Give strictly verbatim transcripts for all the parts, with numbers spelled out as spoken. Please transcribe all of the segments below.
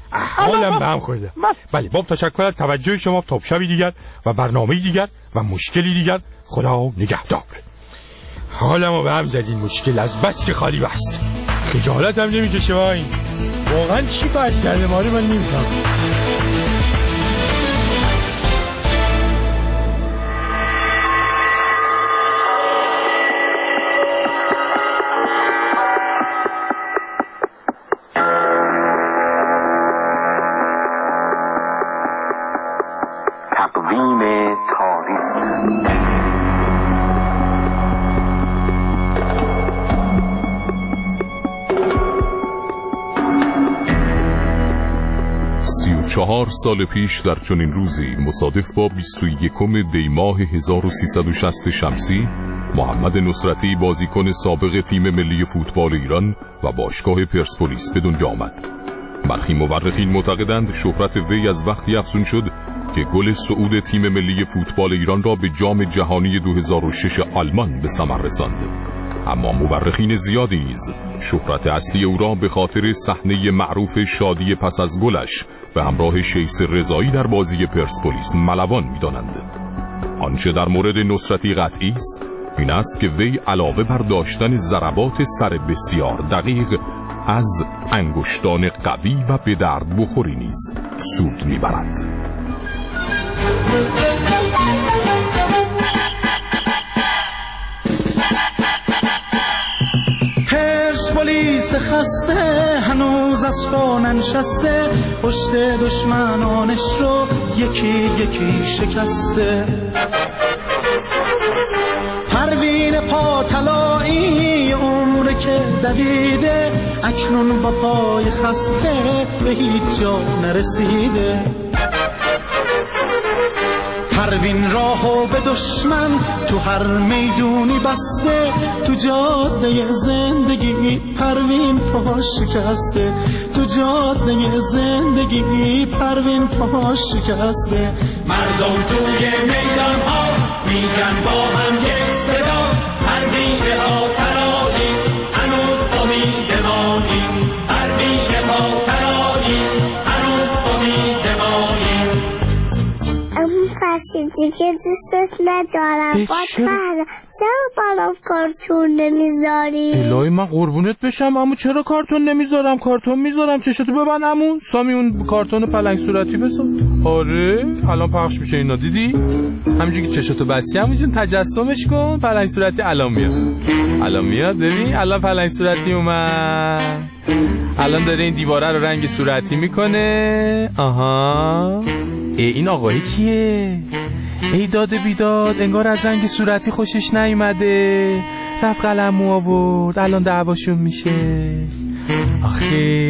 حالم به هم خورده. بله با تشکر از توجه شما. تا شبی دیگر و برنامه‌ای دیگر و مشکلی دیگر، خدا نگهدار. حالمو به هم زدین، مشکل از بس که خالی بست. خجالت هم نمیکشه وای. واقعا چی فرض کرده ما رو من نمیفهم. تقویم تاریخ. سی و چهار سال پیش در چنین روزی مصادف با بیست و یکم دی ماه هزار و سیصد و شصت شمسی، محمد نصرتی بازیکن سابق تیم ملی فوتبال ایران و باشگاه پرسپولیس به دنیا آمد. برخی مورخین معتقدند شهرت وی از وقتی افزون شد که گل صعود تیم ملی فوتبال ایران را به جام جهانی دو هزار و شش آلمان به ثمر رساند. اما مورخین زیادی نیز شهرت اصلی او را به خاطر صحنه معروف شادی پس از گلش به همراه شیس رضایی در بازی پرسپولیس ملوان می‌دانند. آنچه در مورد نصرتی قطعی است این است که وی علاوه بر داشتن ضربات سر بسیار دقیق، از انگشتان قوی و به درد بخوری نیز سود می‌برد. پرسپولیس خسته هنوز از پا ننشسته، پشت دشمنانش رو یکی یکی شکسته. پروین پا طلایی عمر که دویده، اکنون با پای خسته به هیچ جا نرسیده. پروین راهو به دشمن تو هر میدونی بسته، تو جاده زندگی پروین پا شکسته، تو جاده زندگی پروین پا شکسته. مردم توی میدان ها میگن با هم یک صدا، پروین پا ترایی هنوز امید مانی، پروین پا ترایی هنوز امید مانی. فرشیدی که دوستت ندارم با فرد، چرا برام کارتون نمیذاری؟ الهی من قربونت بشم عمو، چرا کارتون نمیذارم؟ کارتون میذارم. چشتو ببند عمو. سامی اون کارتون پلنگ صورتی بذار. آره الان پخش میشه اینا، دیدی؟ همینجوری که چشتو بستی همینجوری تجسمش کن. پلنگ صورتی الان میاد، الان میاد. ببین الان پلنگ صورتی اومد، الان داره این دیواره رو رنگ صورتی میکنه. آها این آقایی کیه؟ ای داده بیداد، انگار از رنگ صورتی خوشش نیومده، رفت قلمو آورد، الان دعواشون میشه. آخه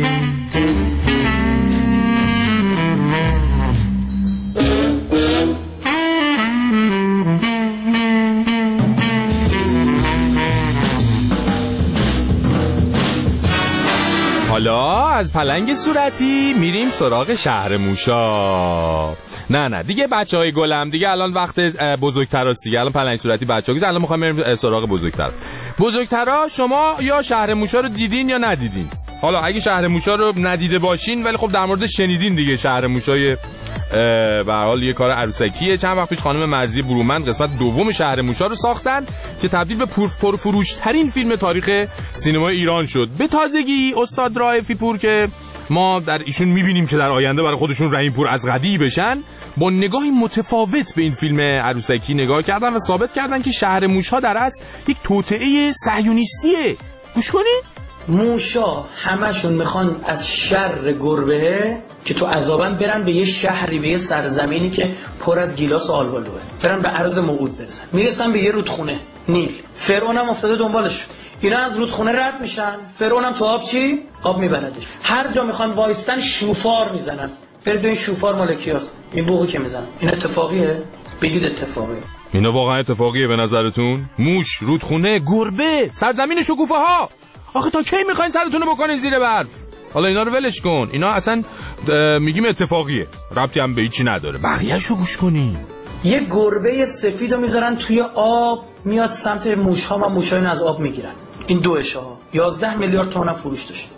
حالا از پلنگ صورتی میریم سراغ شهر موشا. نه نه دیگه بچه های گلم، دیگه الان وقت بزرگتر هست دیگه. الان پلنگ صورتی بچه ها، الان میخوام بریم سراغ بزرگتر. بزرگترها شما یا شهر موشا رو دیدین یا ندیدین؟ حالا اگه شهر موشا رو ندیده باشین ولی خب در مورد شنیدین دیگه. شهر موشای به هر حال یه کار عروسکیه. چند وقت پیش خانم مرضی برومند قسمت دوم شهر موشا رو ساختن که تبدیل به پرفروش ترین فیلم تاریخ سینمای ایران شد. به تازگی استاد رائفی پور که ما در ایشون میبینیم که در آینده برای خودشون رحیم پور از غدی بشن، با نگاهی متفاوت به این فیلم عروسکی نگاه کردن و ثابت کردن که شهر موشا در اصل یک توطئه صهیونیستیه. گوش کنین. موشا همشون میخوان از شر گربه که تو عذابن برن به یه شهری، به یه سرزمینی که پر از گیلاس و آلبالوه، برن به عرض موعود برسن. میرسن به یه رودخونه نیل، فرعون هم افتاده دنبالش. اینا از رودخونه رد میشن، فرعون هم تو آب چی؟ آب میبردش. هر جا میخوان وایستن شوفار میزنن. برید این شوفار مال کیاست؟ این بوقی که میزنن. این اتفاقیه؟ بگید اتفاقیه. اینا واقعا اتفاقیه به نظرتون؟ موش، رودخونه، گربه، سرزمین شکوفه ها. آخه تا کی میخواین سرتون رو بکنین زیر برف؟ حالا اینا رو ولش کن، اینا اصلا میگیم اتفاقیه، ربطی هم به هیچی نداره. بقیه‌شو گوش کنین. یه گربه سفیدو میذارن توی آب، میاد سمت موش‌ها و موش‌ها اینو از آب میگیرن. این دو اشها یازده میلیارد تومان فروش داشت.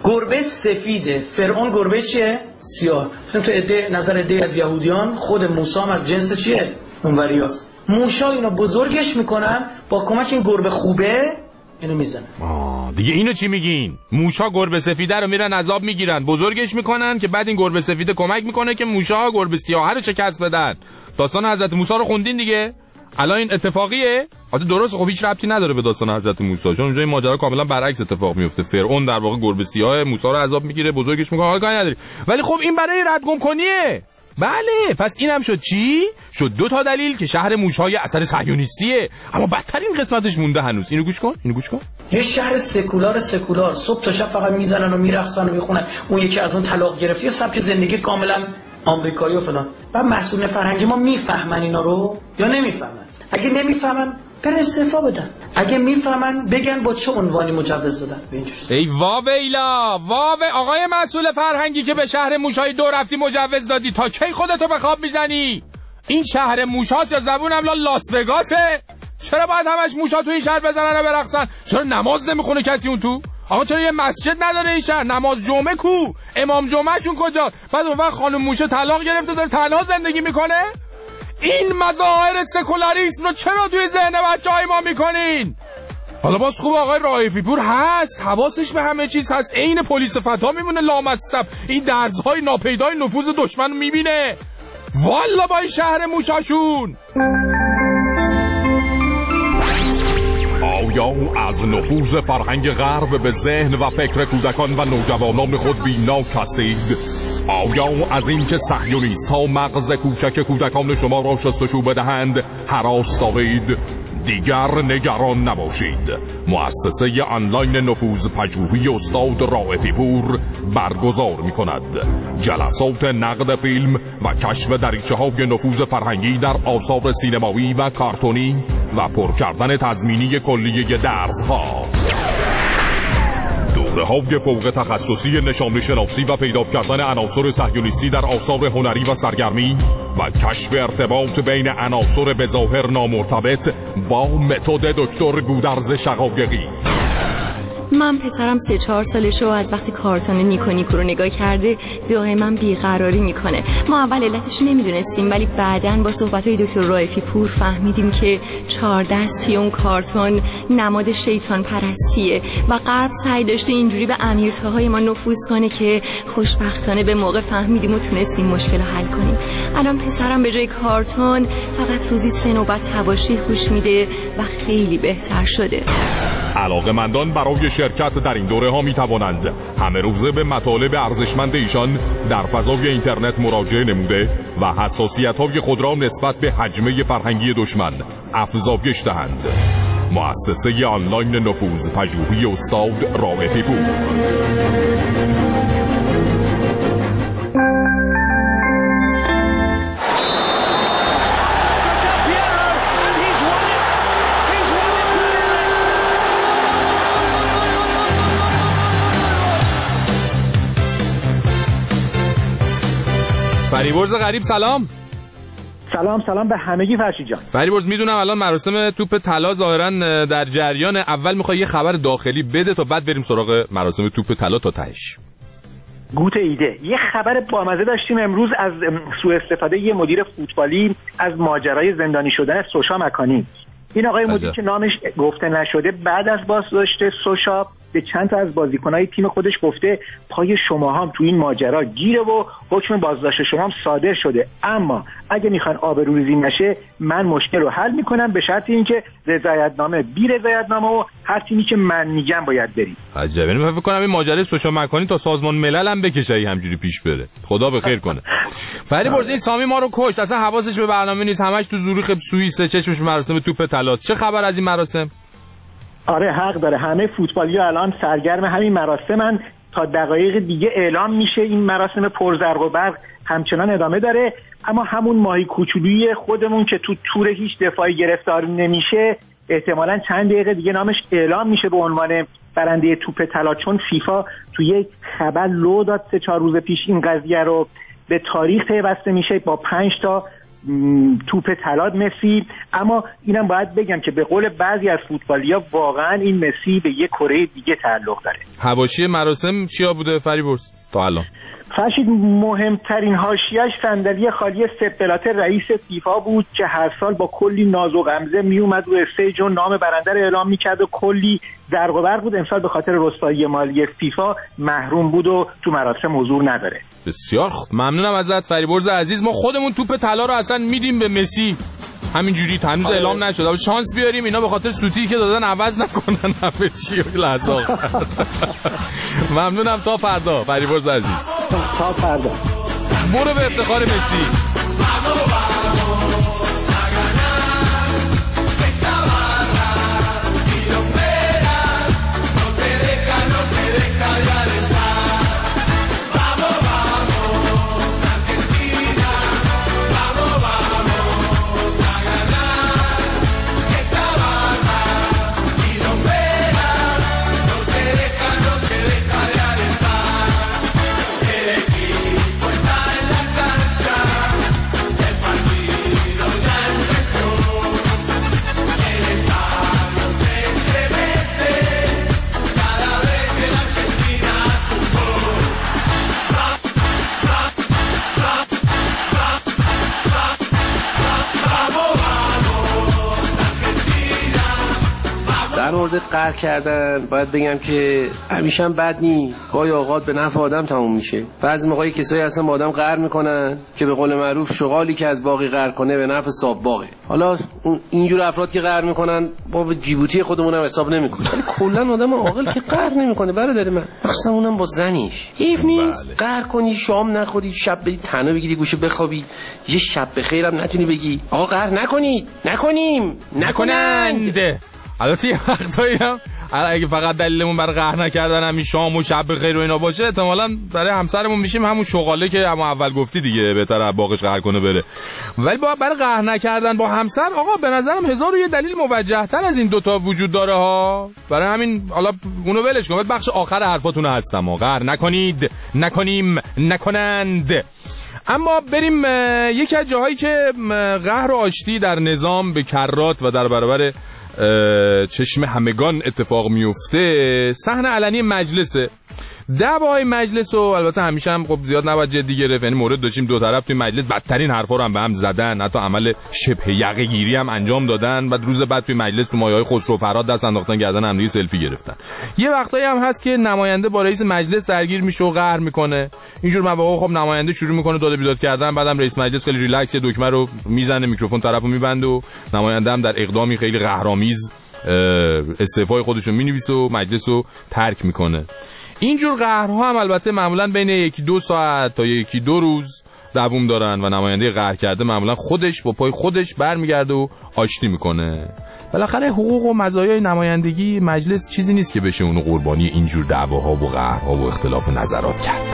گربه سفیده، فرعون گربه چیه؟ سیاه. تو عده نظر عده از یهودیان خود موسی هم از جنس چیه؟ اونوریاست. موشا اینو بزرگش میکنن با کمک این گربه خوبه اینو میزنن. آه دیگه اینو چی میگین؟ موشا گربه سفیده رو میرن عذاب میگیرن، بزرگش میکنن که بعد این گربه سفیده کمک میکنه که موشا گربه سیاه رو شکست بدن. داستان حضرت موسی رو خوندین دیگه؟ الان این اتفاقیه؟ البته درست، خب هیچ ربطی نداره به داستان حضرت موسی، چون اونجا این ماجرا کاملا برعکس اتفاق میفته. فرعون در واقع گربه سیاه موسی رو عذاب میگیره، بزرگش میکنه، حال کاری نداری. ولی خب این برای ردگم کنیه. بله، پس اینم شد چی؟ شد دو تا دلیل که شهر موش‌های اثر صهیونیستیه. اما بدترین قسمتش مونده هنوز. اینو گوش کن، اینو گوش کن. یه شهر سکولار سکولار صبح تا شب فقط میزنن و میرقصن و میخونن. اون یکی از اون طلاق گرفت، یه سبک زندگی کاملا آمریکایی و فلان. بعد مسئول فرهنگی ما میفهمن اینا رو یا نمیفهمن؟ اگه نمیفهمن برن استعفا بدن، اگه میفهمن بگن با چه عنوانی مجوز دادن. ای واویلا، واو آقای مسئول فرهنگی که به شهر موشای دو رفتی مجوز دادی، تا کی خودتو به خواب میزنی؟ این شهر موشاست یا زبونم لا لاس وگاسه؟ چرا باید همش موشا تو این شهر بزنن و برقصن؟ چرا نماز نمیخونه کسی اون تو؟ آقا چرا یه مسجد نداره این شهر؟ نماز جمعه کو؟ امام جمعهشون کجا؟ بعد اون وقت خانم موشه طلاق گرفته داره تنها زندگی میکنه؟ این مظاهر سکولاریسم رو چرا توی ذهن بچه‌های ما میکنین؟ حالا باز خوب آقای رائفی پور هست، حواسش به همه چیز هست، عین پلیس فتا میمونه لامصب، این درزهای ناپیدای نفوذ دشمن رو میبینه. والا با این شهر موشاشون. آیا از نفوذ فرهنگ غرب به ذهن و فکر کودکان و نوجوانان خود بی‌ناک هستید؟ آیا از این که صهیونیست ها مغز کوچک کودکان شما را شستشو بدهند هراس دارید؟ دیگر نگران نباشید. مؤسسه آنلاین نفوذ پژوهی استاد رائفی پور برگزار می کند جلسات نقد فیلم و کشف دریچه های نفوذ فرهنگی در آثار سینمایی و کارتونی و پر کردن تضمینی کلیه درس‌ها. دوره‌های فوق تخصصی نشان شناسی و پیدا کردن عناصر صهیونیستی در آثار هنری و سرگرمی و کشف ارتباط بین عناصر به ظاهر نامرتبط با متد دکتر گودرز شقایقی. من پسرم سه چهار سالشه و از وقتی کارتون نیکو نیکو رو نگاه کرده دائما بیقراری میکنه. ما اول علتش نمیدونستیم، ولی بعداً با صحبت‌های دکتر رائفی پور فهمیدیم که چهار دست توی اون کارتون نماد شیطان پرستیه و غرب سعی داشته اینجوری به امیرتاهای ما نفوذ کنه که خوشبختانه به موقع فهمیدیم و تونستیم مشکل رو حل کنیم. الان پسرم به جای کارتون فقط روزی سه نوبت طباشی گوش میده و خیلی بهتر شده. علاقه‌مندان برای شرکت در این دوره ها می توانند همه روزه به مطالب ارزشمند ایشان در فضای اینترنت مراجعه نموده و حساسیت های خود را نسبت به حجمه فرهنگی دشمن افزایش دهند. مؤسسه آنلاین نفوذ پژوهی استاد رائفی پور. فریبرز غریب سلام. سلام سلام به همگی فرشید جان. فریبرز میدونم الان مراسم توپ طلا ظاهرا در جریان، اول میخوای یه خبر داخلی بده تا بعد بریم سراغ مراسم توپ طلا تا تهش. گوت ایده. یه خبر بامزه داشتیم امروز از سوء استفاده یه مدیر فوتبالی از ماجرای زندانی شدن سوشا مکانی. این آقای مدیر که نامش گفته نشده بعد از بازداشت سوشا به چند تا از بازیکنای تیم خودش گفته پای شما هم تو این ماجرا گیره و حکم بازداشت شما هم صادر شده، اما اگه میخوان آبروریزی نشه من مشکل رو حل میکنم به شرط اینکه رضایتنامه بی رضایتنامه و هر تیمی که من میگم باید بریم. عجبه. من فکر کنم این ماجرای سوشا مکانی تا سازمان ملل هم بکشه همجوری پیش بره. خدا به خیر کنه. فریبرز این سامی ما رو کشت، اصلا حواسش به برنامه نیست، همش تو زوریخ سوئیس، چشمش مراسم توپ طلا. چه خبر از این مراسم؟ آره حق داره، همه فوتبالی‌ها الان سرگرم همین مراسمن. تا دقایق دیگه اعلام میشه این مراسم پرزرق و برق همچنان ادامه داره، اما همون ماهی کوچولوی خودمون که تو تور هیچ دفاعی گرفتار نمیشه احتمالاً چند دقیقه دیگه نامش اعلام میشه به عنوان برنده توپ طلا، چون فیفا تو یک خبر لو داد سه چهار روز پیش این قضیه رو به تاریخ پیوسته میشه با پنج تا توپ طلا مسی. اما اینم باید بگم که به قول بعضی از فوتبالیا واقعا این مسی به یک کره دیگه تعلق داره. حواشی مراسم چیا بوده فریبرز تا الان؟ فرشید مهمترین حاشیه‌اش صندلی خالی سپ بلاتر رئیس فیفا بود که هر سال با کلی ناز و غمزه میومد روی استیج و نام برنده رو اعلام میکرد و کلی زرق و برق بود. امسال به خاطر رسوایی مالی فیفا محروم بود و تو مراسم حضور نداره. بسیار خوب، ممنونم ازت فریبرز عزیز. ما خودمون توپ طلا رو اصلا میدیم به مسی همینجوری، هنوز اعلام نشد. اما شانس بیاریم اینا به خاطر سوتی که دادن عوض نکنن همه چی لحظه آخر. ممنونم، تا فردا فریبرز عزیز. تا فردا. برو به افتخار مسی. در مورد قهر کردن باید بگم که همیشه هم بد نی، گاهی اوقات به نفع آدم تموم میشه. بعضی موقعی کسایی اصلا با آدم قهر میکنن که به قول معروف شغالی که از باقی قهر کنه به نفع صاحب باغه. حالا اینجور افراد که قهر میکنن با به جیبوتی خودمون هم حساب نمیکنن، ولی کلا آدم عاقل که قهر نمیکنه برادر من، مخصوصا اونم با زنیش. حیف نیست قهر کنی، شام نخوری، شب بری تنها بگیری گوشه بخوابی، یه شب بخیرم نتونی بگی آقا قهر نکنید، نکنیم، نکنند. البته یه وقتایی هم اگه فقط دلیلمون برای قهر نکردن همین شام و شب بخیر و اینا باشه، احتمالاً برای همسرمون میشیم همون شغاله که اما اول گفتی دیگه، بهتره از باغش قهر کنه بره. ولی با برای قهر نکردن با همسر آقا به نظرم هزار و یه دلیل موجه‌تر از این دوتا وجود داره ها. برای همین حالا اونو ولش کن، بخش آخر حرفاتون هستم، قهر نکنید، نکنیم، نکنند. اما بریم یکی از جاهایی که قهر و آشتی در نظام به کرات و در برابر چشم همگان اتفاق میفته، صحنه علنی مجلسه. دعواهای مجلس و البته همیشه هم خب زیاد نباید جدی گرفت، یعنی مورد داشتیم دو طرف توی مجلس بدترین حرفا رو هم به هم زدن، حتی عمل شبه یقه گیری هم انجام دادن. بعد روز بعد توی مجلس تو مایه‌های خسرو فرهاد دست انداختن گردن هم دیگه سلفی گرفتن. یه وقتایی هم هست که نماینده با رئیس مجلس درگیر میشه و قهر میکنه. اینجور مواقع خب نماینده شروع میکنه داد و بیداد کردن، بعدم رئیس مجلس خیلی ریلکس دکمه رو میزنه، میکروفون طرفو میبنده و نماینده هم در اقدامی خیلی قهرآمیز استعفای خودش رو مینویسه و مجلس رو ترک میکنه. اینجور قهرها هم البته معمولا بین یکی دو ساعت تا یکی دو روز دوام دارن و نماینده قهر کرده معمولا خودش با پای خودش برمیگرده و آشتی میکنه. بالاخره حقوق و مزایای نمایندگی مجلس چیزی نیست که بشه اونو قربانی اینجور دعواها و قهرها و اختلاف نظرات کرد.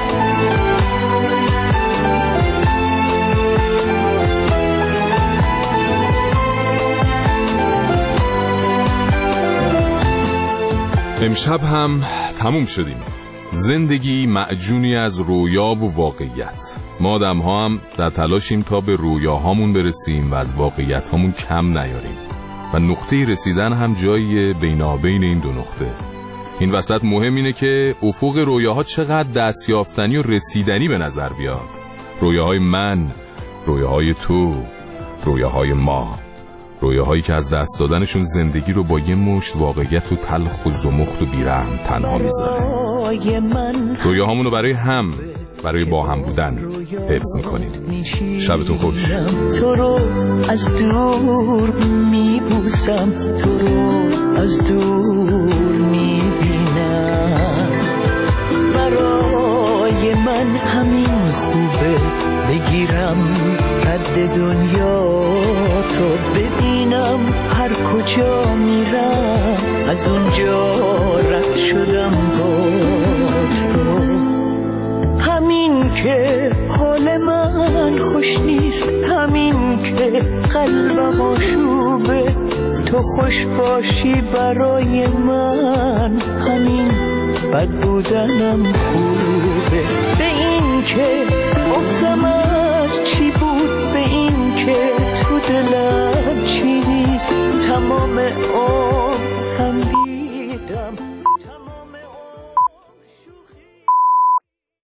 امشب هم تموم شدیم. زندگی معجونی از رویا و واقعیت. ما آدم ها هم در تلاشیم تا به رویاهامون برسیم و از واقعیت هامون کم نیاریم و نقطه رسیدن هم جایی بینابین این دو نقطه. این وسط مهم اینه که افق رویاها چقدر دستیافتنی و رسیدنی به نظر بیاد. رویاهای من، رویاهای تو، رویاهای ما، رویاهایی که از دست دادنشون زندگی رو با یه مشت واقعیت و تلخ و زمخت و بیرحم تنها میذاره. رویاهامون رو برای هم، برای با هم بودن حفظ میکنید. شبتون خوش. تو رو از دور میبوسم، تو رو از دور میبینم، برای من همین خوبه بگیرم رد دنیا تو ببینم، هر کجا میرم از اونجا رد شدم با تو. همین که حال من خوش نیست، همین که قلبم آشوبه، تو خوش باشی برای من، همین بد بودنم خوب.